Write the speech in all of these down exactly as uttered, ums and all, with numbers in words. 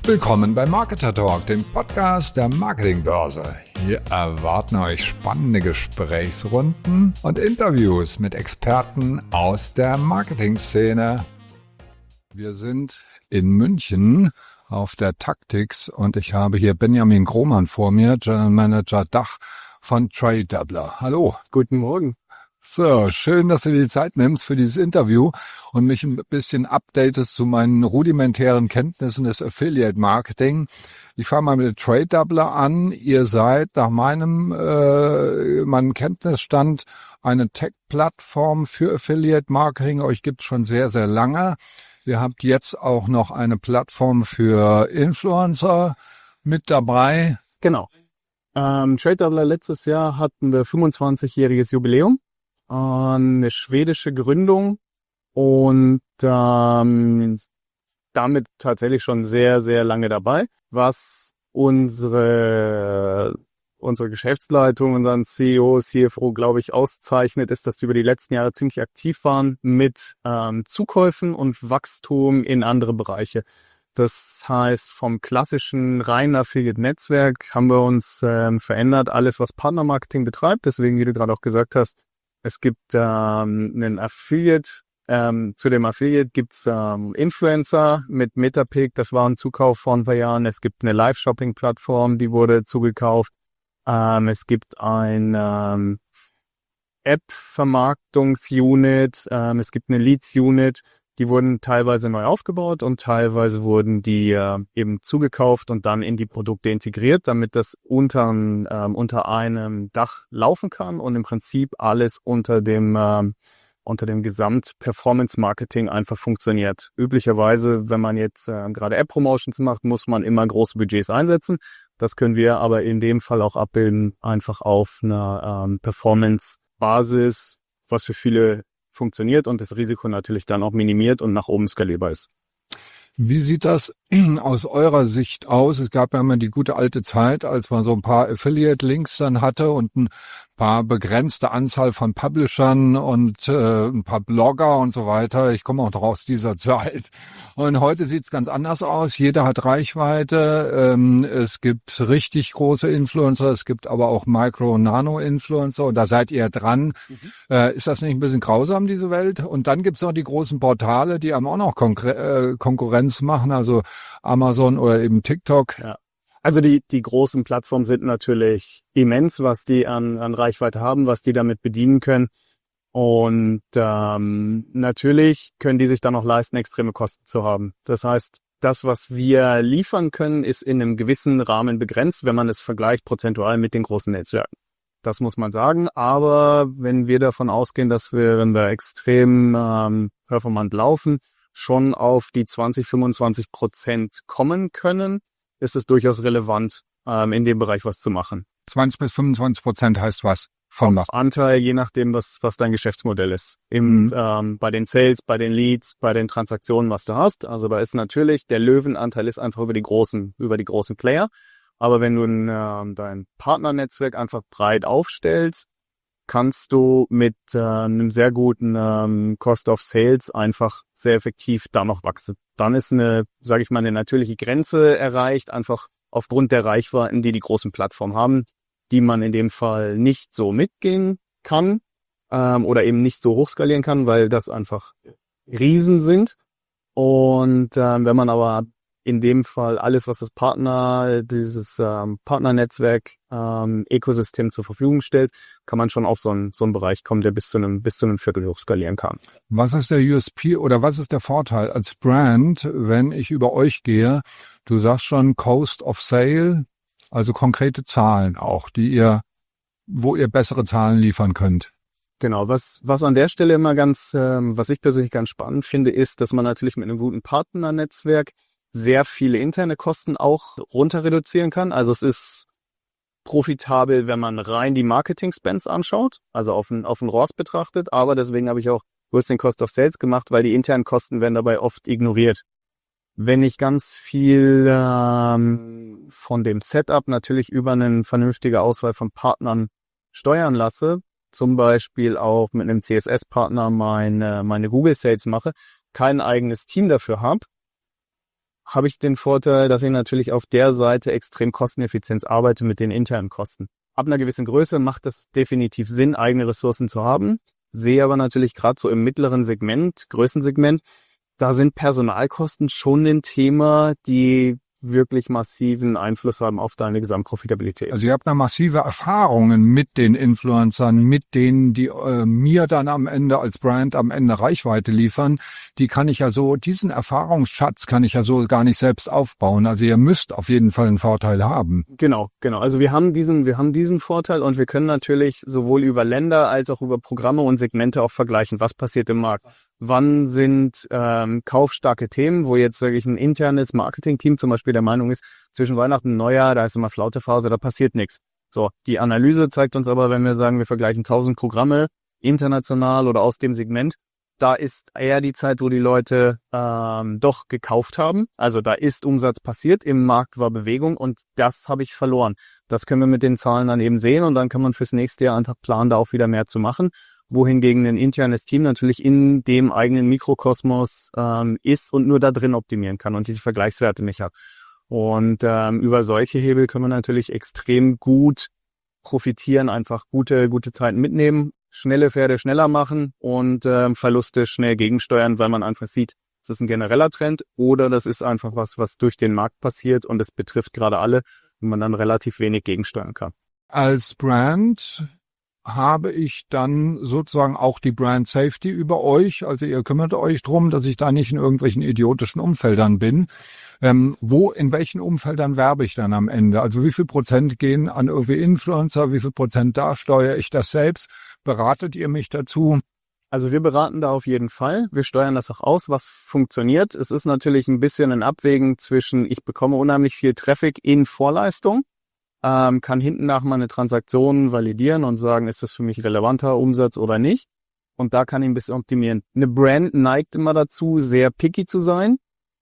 Willkommen bei Marketer Talk, dem Podcast der Marketingbörse. Hier erwarten euch spannende Gesprächsrunden und Interviews mit Experten aus der Marketingszene. Wir sind in München auf der Taktix und ich habe hier Benjamin Grohmann vor mir, General Manager Dach von Tradedoubler. Hallo. Guten Morgen. So, schön, dass du dir die Zeit nimmst für dieses Interview und mich ein bisschen updatest zu meinen rudimentären Kenntnissen des Affiliate Marketing. Ich fange mal mit Tradedoubler an. Ihr seid nach meinem äh, meinem Kenntnisstand eine Tech-Plattform für Affiliate Marketing. Euch gibt's schon sehr, sehr lange. Ihr habt jetzt auch noch eine Plattform für Influencer mit dabei. Genau. Ähm, Tradedoubler, letztes Jahr hatten wir fünfundzwanzigjähriges Jubiläum. Eine schwedische Gründung und ähm, damit tatsächlich schon sehr, sehr lange dabei. Was unsere unsere Geschäftsleitung, unseren C E O, C F O, glaube ich, auszeichnet, ist, dass wir über die letzten Jahre ziemlich aktiv waren mit ähm, Zukäufen und Wachstum in andere Bereiche. Das heißt, vom klassischen reinen Affiliate-Netzwerk haben wir uns ähm, verändert, alles was Partnermarketing betreibt. Deswegen, wie du gerade auch gesagt hast, es gibt ähm, einen Affiliate, ähm, zu dem Affiliate gibt's ähm, Influencer mit Metapic, das war ein Zukauf vor ein paar Jahren. Es gibt eine Live-Shopping-Plattform, die wurde zugekauft. Ähm, es gibt ein ähm, App-Vermarktungs-Unit, ähm, es gibt eine Leads-Unit, die wurden teilweise neu aufgebaut und teilweise wurden die äh, eben zugekauft und dann in die Produkte integriert, damit das unter, ähm, unter einem Dach laufen kann und im Prinzip alles unter dem ähm, unter dem Gesamt-Performance-Marketing einfach funktioniert. Üblicherweise, wenn man jetzt äh, gerade App-Promotions macht, muss man immer große Budgets einsetzen. Das können wir aber in dem Fall auch abbilden, einfach auf einer ähm, Performance-Basis, was für viele funktioniert und das Risiko natürlich dann auch minimiert und nach oben skalierbar ist. Wie sieht das aus eurer Sicht aus? Es gab ja immer die gute alte Zeit, als man so ein paar Affiliate-Links dann hatte und ein paar begrenzte Anzahl von Publishern und äh, ein paar Blogger und so weiter. Ich komme auch noch aus dieser Zeit. Und heute sieht es ganz anders aus. Jeder hat Reichweite. Ähm, es gibt richtig große Influencer. Es gibt aber auch Micro- und Nano-Influencer. Und da seid ihr dran. Mhm. Äh, ist das nicht ein bisschen grausam, diese Welt? Und dann gibt es noch die großen Portale, die haben auch noch Konkur- äh, Konkurrenz machen. Also Amazon oder eben TikTok. Ja. Also die die großen Plattformen sind natürlich immens, was die an an Reichweite haben, was die damit bedienen können. Und ähm, natürlich können die sich dann auch leisten, extreme Kosten zu haben. Das heißt, das, was wir liefern können, ist in einem gewissen Rahmen begrenzt, wenn man es vergleicht prozentual mit den großen Netzwerken. Das muss man sagen. Aber wenn wir davon ausgehen, dass wir, wenn wir extrem ähm, performant laufen, schon auf die zwanzig, fünfundzwanzig Prozent kommen können, ist es durchaus relevant, ähm, in dem Bereich was zu machen. zwanzig bis fünfundzwanzig Prozent heißt was? Von was? Anteil, je nachdem, was was dein Geschäftsmodell ist. Im, mhm. ähm, bei den Sales, bei den Leads, bei den Transaktionen, was du hast. Also da ist natürlich, der Löwenanteil ist einfach über die großen, über die großen Player. Aber wenn du ein, ähm, dein Partnernetzwerk einfach breit aufstellst, kannst du mit äh, einem sehr guten ähm, Cost of Sales einfach sehr effektiv da noch wachsen. Dann ist eine, sage ich mal, eine natürliche Grenze erreicht, einfach aufgrund der Reichweiten, die die großen Plattformen haben, die man in dem Fall nicht so mitgehen kann ähm, oder eben nicht so hochskalieren kann, weil das einfach Riesen sind. Und ähm, wenn man aber in dem Fall alles, was das Partner, dieses ähm, Partnernetzwerk, ähm, Ökosystem zur Verfügung stellt, kann man schon auf so einen, so einen Bereich kommen, der bis zu einem, bis zu einem Viertel hoch skalieren kann. Was ist der U S P oder was ist der Vorteil als Brand, wenn ich über euch gehe? Du sagst schon Cost of Sale, also konkrete Zahlen auch, die ihr, wo ihr bessere Zahlen liefern könnt. Genau, was was an der Stelle immer ganz, ähm, was ich persönlich ganz spannend finde, ist, dass man natürlich mit einem guten Partnernetzwerk sehr viele interne Kosten auch runter reduzieren kann. Also es ist profitabel, wenn man rein die Marketing-Spends anschaut, also auf ein, auf ein R O S betrachtet. Aber deswegen habe ich auch größten den Cost of Sales gemacht, weil die internen Kosten werden dabei oft ignoriert. Wenn ich ganz viel ähm, von dem Setup natürlich über eine vernünftige Auswahl von Partnern steuern lasse, zum Beispiel auch mit einem C S S-Partner meine, meine Google Sales mache, kein eigenes Team dafür habe, habe ich den Vorteil, dass ich natürlich auf der Seite extrem kosteneffizient arbeite mit den internen Kosten. Ab einer gewissen Größe macht es definitiv Sinn, eigene Ressourcen zu haben. Sehe aber natürlich gerade so im mittleren Segment, Größensegment, da sind Personalkosten schon ein Thema, die wirklich massiven Einfluss haben auf deine Gesamtprofitabilität. Also ihr habt da massive Erfahrungen mit den Influencern, mit denen, die äh, mir dann am Ende als Brand am Ende Reichweite liefern. Die kann ich ja so, diesen Erfahrungsschatz kann ich ja so gar nicht selbst aufbauen. Also ihr müsst auf jeden Fall einen Vorteil haben. Genau, genau. Also wir haben diesen, wir haben diesen Vorteil und wir können natürlich sowohl über Länder als auch über Programme und Segmente auch vergleichen, was passiert im Markt. Wann sind ähm, kaufstarke Themen, wo jetzt sage ich ein internes Marketing-Team zum Beispiel der Meinung ist, zwischen Weihnachten und Neujahr, da ist immer Flautephase, da passiert nichts. So, die Analyse zeigt uns aber, wenn wir sagen, wir vergleichen tausend Programme, international oder aus dem Segment, da ist eher die Zeit, wo die Leute ähm, doch gekauft haben. Also da ist Umsatz passiert, im Markt war Bewegung und das habe ich verloren. Das können wir mit den Zahlen dann eben sehen und dann kann man fürs nächste Jahr einfach planen, da auch wieder mehr zu machen. Wohingegen ein internes Team natürlich in dem eigenen Mikrokosmos ähm, ist und nur da drin optimieren kann und diese Vergleichswerte nicht hat. Und ähm, über solche Hebel können wir natürlich extrem gut profitieren, einfach gute gute Zeiten mitnehmen, schnelle Pferde schneller machen und ähm, Verluste schnell gegensteuern, weil man einfach sieht, das ist ein genereller Trend oder das ist einfach was, was durch den Markt passiert und es betrifft gerade alle und man dann relativ wenig gegensteuern kann. Als Brand habe ich dann sozusagen auch die Brand Safety über euch. Also ihr kümmert euch drum, dass ich da nicht in irgendwelchen idiotischen Umfeldern bin. Ähm, wo, in welchen Umfeldern werbe ich dann am Ende? Also wie viel Prozent gehen an irgendwie Influencer, wie viel Prozent da steuere ich das selbst? Beratet ihr mich dazu? Also wir beraten da auf jeden Fall. Wir steuern das auch aus, was funktioniert. Es ist natürlich ein bisschen ein Abwägen zwischen, ich bekomme unheimlich viel Traffic in Vorleistung, ähm, kann hinten nach mal eine Transaktion validieren und sagen, ist das für mich relevanter Umsatz oder nicht. Und da kann ich ein bisschen optimieren. Eine Brand neigt immer dazu, sehr picky zu sein,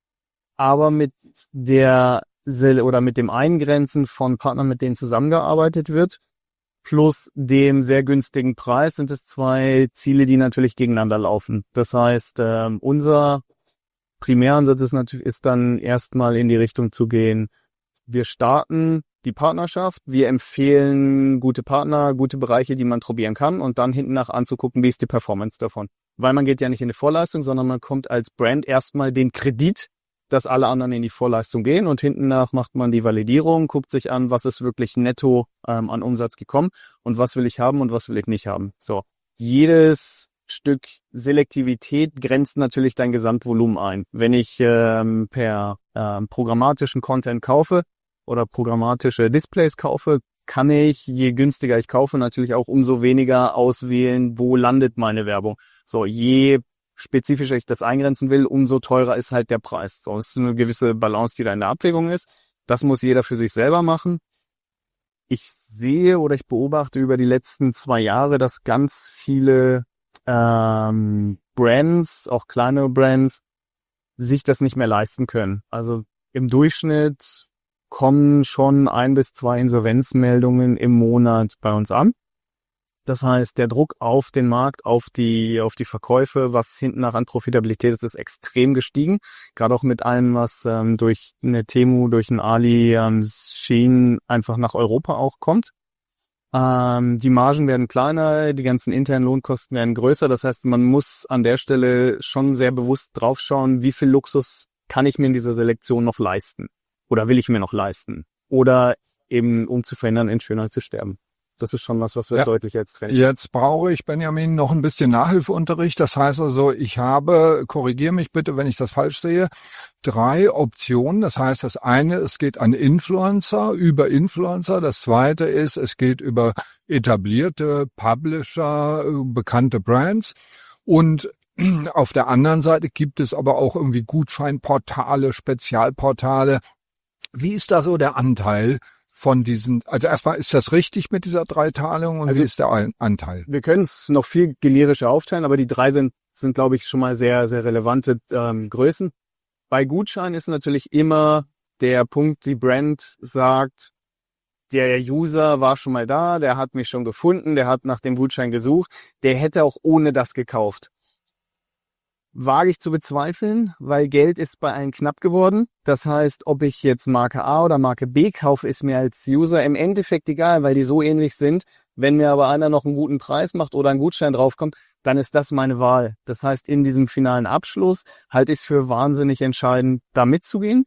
aber mit der oder mit dem Eingrenzen von Partnern, mit denen zusammengearbeitet wird, plus dem sehr günstigen Preis sind es zwei Ziele, die natürlich gegeneinander laufen. Das heißt, ähm, unser Primäransatz ist natürlich ist dann erstmal in die Richtung zu gehen. Wir starten die Partnerschaft, wir empfehlen gute Partner, gute Bereiche, die man probieren kann und dann hinten nach anzugucken, wie ist die Performance davon. Weil man geht ja nicht in die Vorleistung, sondern man kommt als Brand erstmal den Kredit, dass alle anderen in die Vorleistung gehen und hinten nach macht man die Validierung, guckt sich an, was ist wirklich netto ähm, an Umsatz gekommen und was will ich haben und was will ich nicht haben. So, jedes Stück Selektivität grenzt natürlich dein Gesamtvolumen ein. Wenn ich ähm, per ähm, programmatischen Content kaufe oder programmatische Displays kaufe, kann ich, je günstiger ich kaufe, natürlich auch umso weniger auswählen, wo landet meine Werbung. So, je spezifischer ich das eingrenzen will, umso teurer ist halt der Preis. So, es ist eine gewisse Balance, die da in der Abwägung ist. Das muss jeder für sich selber machen. Ich sehe oder ich beobachte über die letzten zwei Jahre, dass ganz viele ähm, Brands, auch kleine Brands, sich das nicht mehr leisten können. Also im Durchschnitt kommen schon ein bis zwei Insolvenzmeldungen im Monat bei uns an. Das heißt, der Druck auf den Markt, auf die auf die Verkäufe, was hinten nach an Profitabilität ist, ist extrem gestiegen. Gerade auch mit allem, was ähm, durch eine Temu, durch ein Ali, ähm, Shein einfach nach Europa auch kommt. Ähm, die Margen werden kleiner, die ganzen internen Lohnkosten werden größer. Das heißt, man muss an der Stelle schon sehr bewusst draufschauen, wie viel Luxus kann ich mir in dieser Selektion noch leisten? Oder will ich mir noch leisten? Oder eben, um zu verhindern, in Schönheit zu sterben. Das ist schon was, was wir ja deutlich jetzt trennen. Jetzt brauche ich, Benjamin, noch ein bisschen Nachhilfeunterricht. Das heißt also, ich habe, korrigiere mich bitte, wenn ich das falsch sehe, drei Optionen. Das heißt, das eine, es geht an Influencer, über Influencer. Das zweite ist, es geht über etablierte Publisher, bekannte Brands. Und auf der anderen Seite gibt es aber auch irgendwie Gutscheinportale, Spezialportale. Wie ist da so der Anteil von diesen, also erstmal, ist das richtig mit dieser Dreiteilung und also, wie ist der Anteil? Wir können es noch viel generischer aufteilen, aber die drei sind, sind glaube ich, schon mal sehr, sehr relevante ähm, Größen. Bei Gutschein ist natürlich immer der Punkt, die Brand sagt, der User war schon mal da, der hat mich schon gefunden, der hat nach dem Gutschein gesucht, der hätte auch ohne das gekauft. wage ich zu bezweifeln, weil Geld ist bei allen knapp geworden. Das heißt, ob ich jetzt Marke A oder Marke B kaufe, ist mir als User im Endeffekt egal, weil die so ähnlich sind. Wenn mir aber einer noch einen guten Preis macht oder ein Gutschein draufkommt, dann ist das meine Wahl. Das heißt, in diesem finalen Abschluss halte ich es für wahnsinnig entscheidend, da mitzugehen,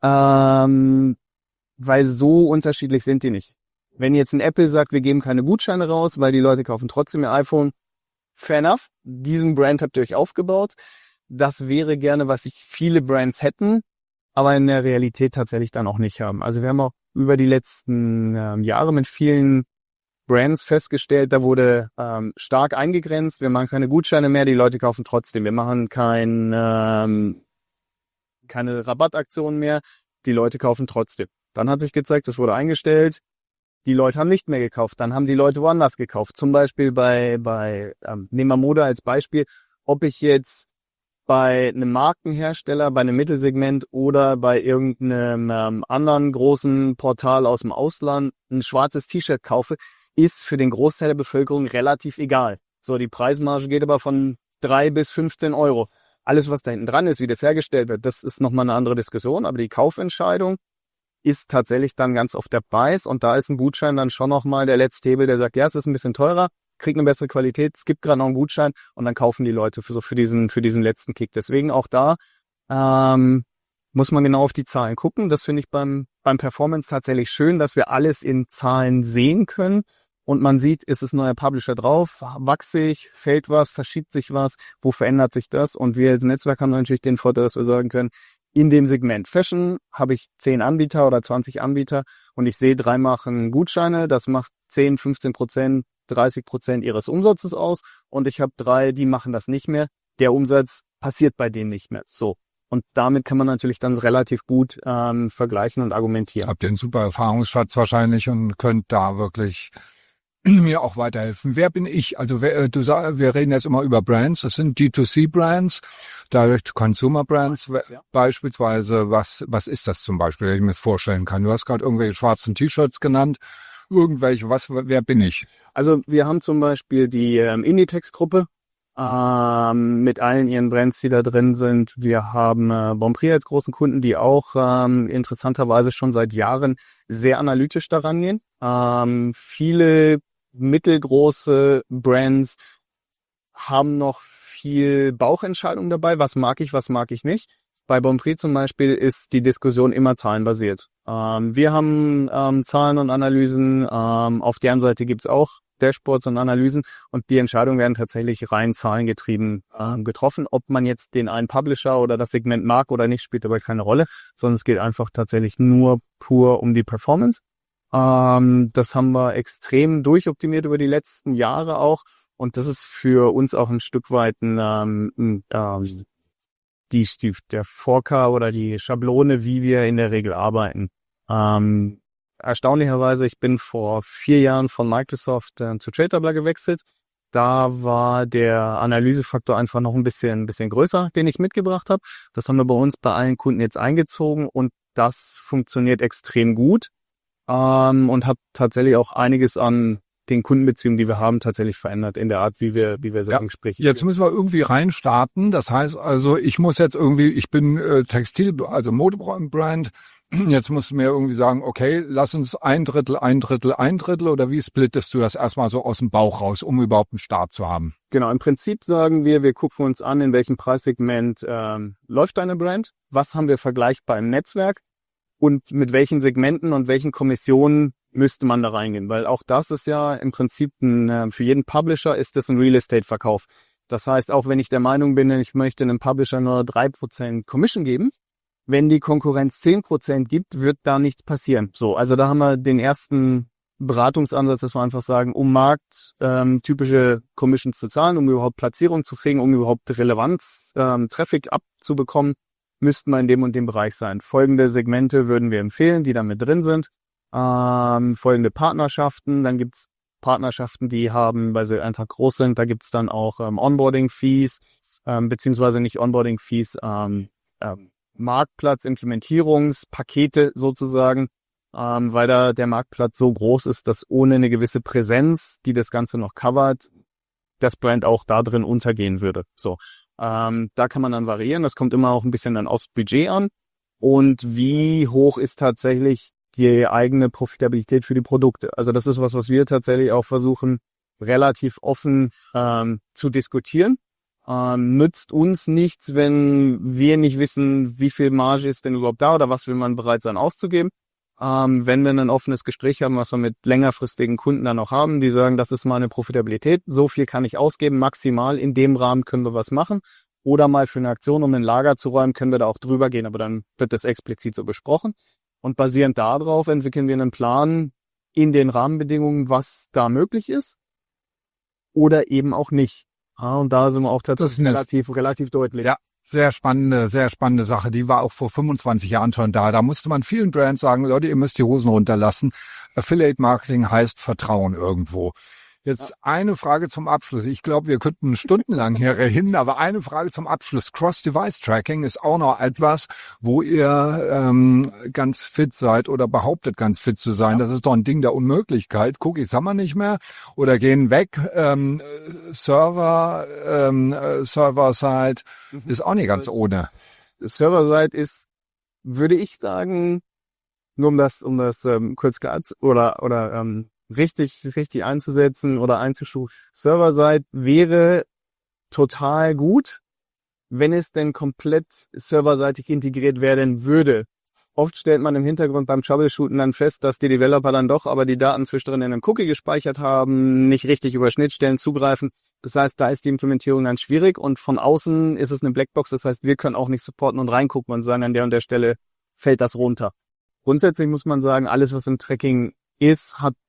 ähm, weil so unterschiedlich sind die nicht. Wenn jetzt ein Apple sagt, wir geben keine Gutscheine raus, weil die Leute kaufen trotzdem ihr iPhone, fair enough. Diesen Brand habt ihr euch aufgebaut. Das wäre gerne, was sich viele Brands hätten, aber in der Realität tatsächlich dann auch nicht haben. Also wir haben auch über die letzten ähm, Jahre mit vielen Brands festgestellt, da wurde ähm, stark eingegrenzt. Wir machen keine Gutscheine mehr, die Leute kaufen trotzdem. Wir machen kein, ähm, keine Rabattaktionen mehr, die Leute kaufen trotzdem. Dann hat sich gezeigt, das wurde eingestellt. Die Leute haben nicht mehr gekauft, dann haben die Leute woanders gekauft. Zum Beispiel bei, bei ähm, nehmen wir Mode als Beispiel, ob ich jetzt bei einem Markenhersteller, bei einem Mittelsegment oder bei irgendeinem ähm, anderen großen Portal aus dem Ausland ein schwarzes T-Shirt kaufe, ist für den Großteil der Bevölkerung relativ egal. So, die Preismarge geht aber von drei bis fünfzehn Euro. Alles, was da hinten dran ist, wie das hergestellt wird, das ist nochmal eine andere Diskussion, aber die Kaufentscheidung ist tatsächlich dann ganz oft der Preis und da ist ein Gutschein dann schon nochmal der letzte Hebel, der sagt, ja, es ist ein bisschen teurer, kriegt eine bessere Qualität, es gibt gerade noch einen Gutschein und dann kaufen die Leute für so für diesen für diesen letzten Kick. Deswegen auch da ähm, muss man genau auf die Zahlen gucken. Das finde ich beim beim Performance tatsächlich schön, dass wir alles in Zahlen sehen können und man sieht, ist es ein neuer Publisher drauf, wachse ich, fällt was, verschiebt sich was, wo verändert sich das? Und wir als Netzwerk haben natürlich den Vorteil, dass wir sagen können, in dem Segment Fashion habe ich zehn Anbieter oder zwanzig Anbieter und ich sehe, drei machen Gutscheine, das macht zehn, fünfzehn Prozent, dreißig Prozent ihres Umsatzes aus und ich habe drei, die machen das nicht mehr. Der Umsatz passiert bei denen nicht mehr. So. Und damit kann man natürlich dann relativ gut ähm, vergleichen und argumentieren. Habt ihr einen super Erfahrungsschatz wahrscheinlich und könnt da wirklich mir auch weiterhelfen. Wer bin ich? Also wer, du sag, wir reden jetzt immer über Brands. Das sind D zwei C Brands, Direct Consumer Brands Meistens, ja. beispielsweise. Was was ist das zum Beispiel, dass ich mir das vorstellen kann? Du hast gerade irgendwelche schwarzen T-Shirts genannt. Irgendwelche. Was? Wer bin ich? Also wir haben zum Beispiel die ähm, Inditex-Gruppe ähm, mit allen ihren Brands, die da drin sind. Wir haben äh, Bonprix als großen Kunden, die auch ähm, interessanterweise schon seit Jahren sehr analytisch daran gehen. Ähm, viele mittelgroße Brands haben noch viel Bauchentscheidung dabei. Was mag ich, was mag ich nicht? Bei Bonprix zum Beispiel ist die Diskussion immer zahlenbasiert. Ähm, wir haben ähm, Zahlen und Analysen. Ähm, auf deren Seite gibt's auch Dashboards und Analysen. Und die Entscheidungen werden tatsächlich rein zahlengetrieben ähm, getroffen. Ob man jetzt den einen Publisher oder das Segment mag oder nicht, spielt dabei keine Rolle. Sondern es geht einfach tatsächlich nur pur um die Performance. Ähm, das haben wir extrem durchoptimiert über die letzten Jahre auch. Und das ist für uns auch ein Stück weit ein, ähm, ein, ähm, die, die, der Vorker oder die Schablone, wie wir in der Regel arbeiten. Ähm, erstaunlicherweise, ich bin vor vier Jahren von Microsoft äh, zu TradeDoubler gewechselt. Da war der Analysefaktor einfach noch ein bisschen, ein bisschen größer, den ich mitgebracht habe. Das haben wir bei uns bei allen Kunden jetzt eingezogen und das funktioniert extrem gut. Ähm, und habe tatsächlich auch einiges an den Kundenbeziehungen, die wir haben, tatsächlich verändert in der Art, wie wir, wie wir so ja, Gespräche Jetzt müssen wir irgendwie reinstarten. Das heißt also, ich muss jetzt irgendwie, ich bin äh, Textil, also Modebrand. Jetzt musst du mir irgendwie sagen, okay, lass uns ein Drittel, ein Drittel, ein Drittel oder wie splittest du das erstmal so aus dem Bauch raus, um überhaupt einen Start zu haben? Genau, im Prinzip sagen wir, wir gucken uns an, in welchem Preissegment ähm, läuft deine Brand, was haben wir vergleichbar im Netzwerk und mit welchen Segmenten und welchen Kommissionen müsste man da reingehen, weil auch das ist ja im Prinzip ein, äh, für jeden Publisher ist das ein Real Estate Verkauf. Das heißt, auch wenn ich der Meinung bin, ich möchte einem Publisher nur drei Prozent Commission geben, wenn die Konkurrenz zehn Prozent gibt, wird da nichts passieren. So, also da haben wir den ersten Beratungsansatz, dass wir einfach sagen, um Markt ähm, typische Commissions zu zahlen, um überhaupt Platzierung zu kriegen, um überhaupt Relevanz, ähm, Traffic abzubekommen, müssten wir in dem und dem Bereich sein. Folgende Segmente würden wir empfehlen, die da mit drin sind. Ähm, folgende Partnerschaften, dann gibt's Partnerschaften, die haben, weil sie einfach groß sind, da gibt's dann auch ähm, Onboarding-Fees, ähm, beziehungsweise nicht Onboarding-Fees, ähm, ähm, Marktplatz, Implementierungspakete sozusagen, ähm, weil da der Marktplatz so groß ist, dass ohne eine gewisse Präsenz, die das Ganze noch covert, das Brand auch da drin untergehen würde. So. Ähm, da kann man dann variieren. Das kommt immer auch ein bisschen dann aufs Budget an. Und wie hoch ist tatsächlich die eigene Profitabilität für die Produkte? Also das ist was, was wir tatsächlich auch versuchen, relativ offen ähm, zu diskutieren. Ähm, nützt uns nichts, wenn wir nicht wissen, wie viel Marge ist denn überhaupt da oder was will man bereit sein auszugeben. Ähm, wenn wir ein offenes Gespräch haben, was wir mit längerfristigen Kunden dann auch haben, die sagen, das ist meine Profitabilität, so viel kann ich ausgeben, maximal in dem Rahmen können wir was machen. Oder mal für eine Aktion, um ein Lager zu räumen, können wir da auch drüber gehen, aber dann wird das explizit so besprochen. Und basierend darauf entwickeln wir einen Plan in den Rahmenbedingungen, was da möglich ist oder eben auch nicht. Ja, und da sind wir auch tatsächlich relativ, relativ deutlich. Ja. Sehr spannende, sehr spannende Sache. Die war auch vor fünfundzwanzig Jahren schon da. Da musste man vielen Brands sagen, Leute, ihr müsst die Hosen runterlassen. Affiliate Marketing heißt Vertrauen irgendwo. Jetzt ja. Eine Frage zum Abschluss. Ich glaube, wir könnten stundenlang hier reden, aber eine Frage zum Abschluss. Cross-Device-Tracking ist auch noch etwas, wo ihr ähm, ganz fit seid oder behauptet, ganz fit zu sein. Ja. Das ist doch ein Ding der Unmöglichkeit. Cookies haben wir nicht mehr oder gehen weg. Ähm, Server, ähm, Server-Side mhm. ist auch nicht ganz ohne. Server-Side ist, würde ich sagen, nur um das, um das ähm, kurz oder oder ähm, richtig, richtig einzusetzen oder einzustufen. Server-Side wäre total gut, wenn es denn komplett serverseitig integriert werden würde. Oft stellt man im Hintergrund beim Troubleshooten dann fest, dass die Developer dann doch aber die Daten zwischendrin in einem Cookie gespeichert haben, nicht richtig über Schnittstellen zugreifen. Das heißt, da ist die Implementierung dann schwierig und von außen ist es eine Blackbox. Das heißt, wir können auch nicht supporten und reingucken und sagen, an der und der Stelle fällt das runter. Grundsätzlich muss man sagen, alles, was im Tracking ist, hat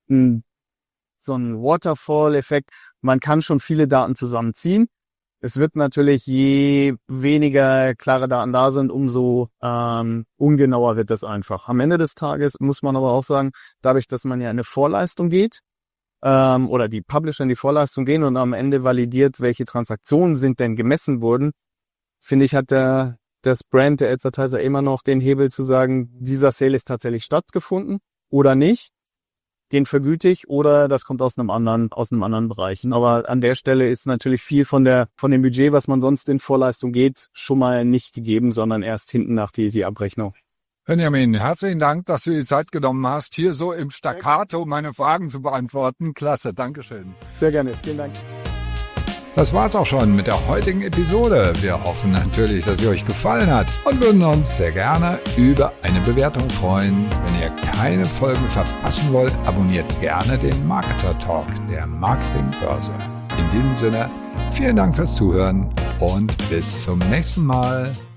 so ein Waterfall-Effekt. Man kann schon viele Daten zusammenziehen. Es wird natürlich, je weniger klare Daten da sind, umso ähm, ungenauer wird das einfach. Am Ende des Tages muss man aber auch sagen, dadurch, dass man ja in eine Vorleistung geht ähm, oder die Publisher in die Vorleistung gehen und am Ende validiert, welche Transaktionen sind denn gemessen wurden, finde ich, hat der das Brand, der Advertiser immer noch den Hebel zu sagen, dieser Sale ist tatsächlich stattgefunden oder nicht. Den vergüte ich oder das kommt aus einem anderen, aus einem anderen Bereich. Aber an der Stelle ist natürlich viel von der, von dem Budget, was man sonst in Vorleistung geht, schon mal nicht gegeben, sondern erst hinten nach die, die Abrechnung. Benjamin, herzlichen Dank, dass du die Zeit genommen hast, hier so im Staccato meine Fragen zu beantworten. Klasse, Dankeschön. Sehr gerne, vielen Dank. Das war's auch schon mit der heutigen Episode. Wir hoffen natürlich, dass sie euch gefallen hat und würden uns sehr gerne über eine Bewertung freuen. Wenn ihr keine Folgen verpassen wollt, abonniert gerne den Marketer Talk der Marketingbörse. In diesem Sinne, vielen Dank fürs Zuhören und bis zum nächsten Mal.